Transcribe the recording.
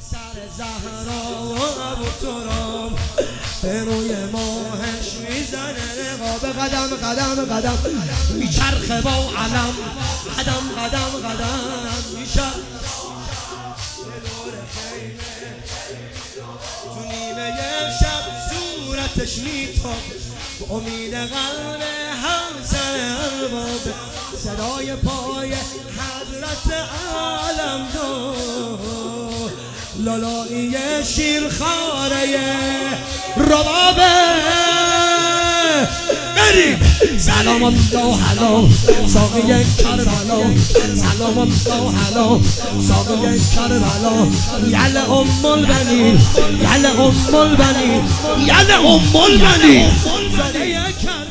سر زهرا و ابو ترام به روی ماهش میزنه نقاب قدم قدم قدم میچرخه با علم قدم قدم قدم میشه تو نیمه شب صورتش میتاب امید قلب همسر ارباب صدای پای حضرت عالم دو لالایی شیرخواره ربابه بریم سلام الله حلا ساقی کربلا سلام الله حلا ساقی کربلا یل ام البنین یل ام البنین یل ام البنین